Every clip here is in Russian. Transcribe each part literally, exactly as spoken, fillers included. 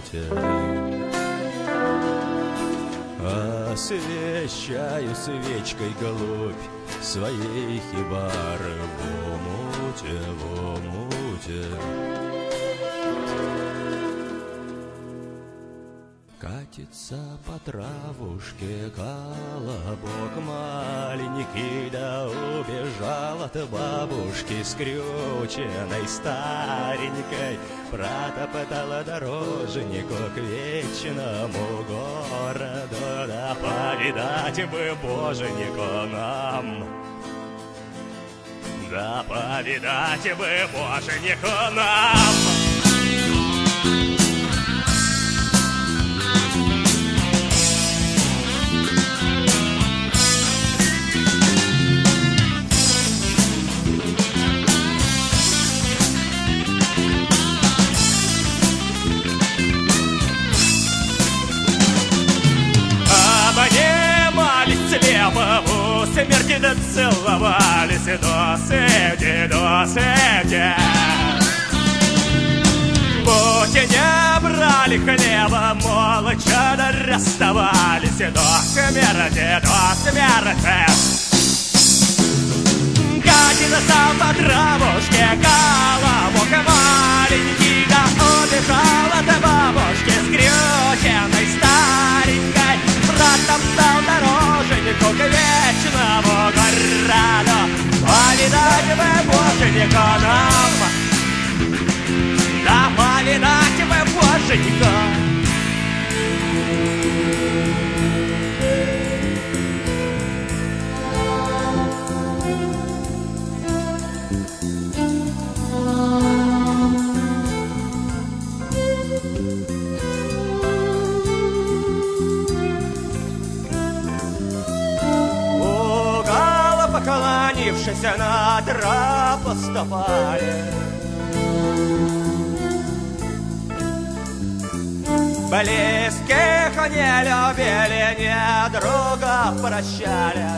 Освещаю свечкой голубь своей хибары в омуте, в омуте. Катится по травушке колобок маленький, да убежал от бабушки скрюченной старенькой. Протопотала дороженьку к вечному городу, да повидать бы боженьку нам. Да повидать бы боженьку нам. Обнимались слепо, в смерти да целовались до смерти, до смерти. Пути не брали хлеба, молча да расставались до смерти, до смерти. Катится по травушке колобок маленький, да убежал от бабушки скрюченной старенькой. Протоптал дороженьку к вечному городу, повидать бы боженька нам. Да повидать бы боженька. Поклонившись на тропу ступали, близких не любили, не друга прощали.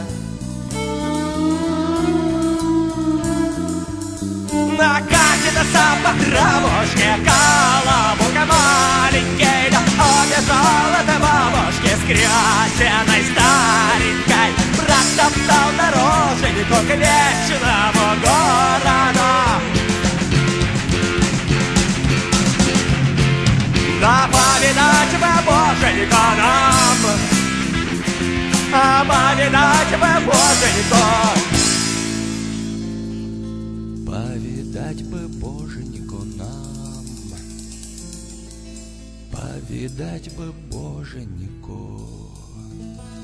Накатится по травушке колобок маленький, да убежал от бабушки скрюченной старенькой. Протоптал дороженьку к вечному городу, да повидать бы боженька нам. А повидать бы боженьку. Повидать бы боженьку нам. Повидать бы боженьку.